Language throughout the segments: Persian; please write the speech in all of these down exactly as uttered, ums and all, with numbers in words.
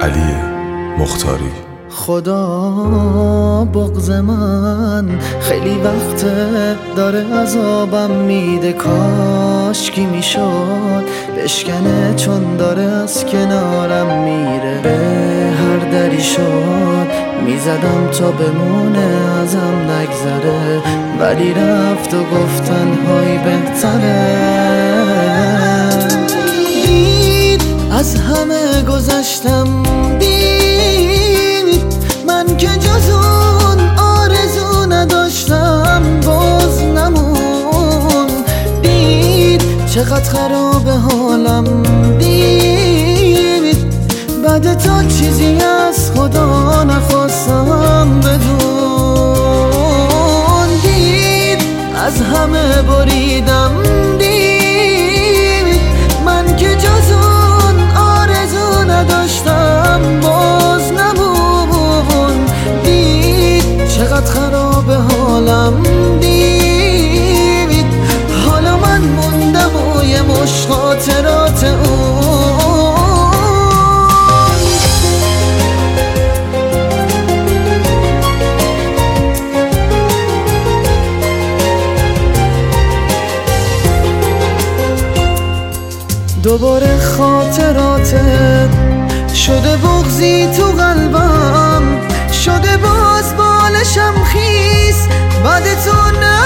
علی مختاری. خدا بغض من خیلی وقت داره عذابم میده، کاش کی میشد بشکنه چون داره از کنارم میره. به هر دری شد میزدم تا بمونه ازم نگذره، ولی رفت و گفتن های بهتره. دید از همه گذشتم، دید من که جز اون آرزو نداشتم باز نمون. دید چقدر خراب حالم، دید بعد تا چیزی از خدا نخواستم بدون. دید از همه بریدم، دید من که جز اون آرزو نداشتم باز نمون. دید چقدر خراب حالم، دید حالا من موندم و یه مش خاطرات اون. دوباره خاطراتت شده بغضی تو قلبم، شده باز بالشم خیس بعد تو نه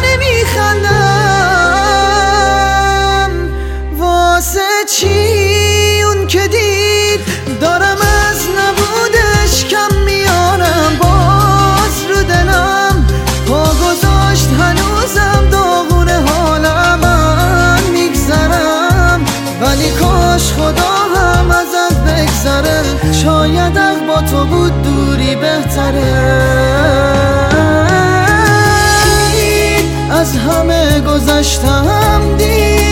نمیخندم. واسه چی اون که دید دارم از نبودش کم میارم، باز رو دلم پا گذاشت هنوزم داغون حالم. من میگذرم ولی کاش خدا هم ازت بگذره، شاید حق با تو بود دوری بهتره. از همه گذشتم، دید